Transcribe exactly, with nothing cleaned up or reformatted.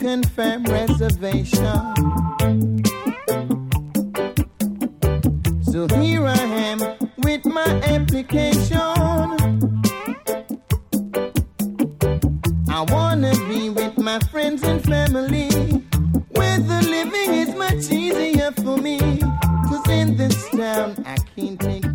confirm reservation. So here I am with my application. I wanna be with my friends and family, where the living is much easier for me. 'Cause in this town I can't take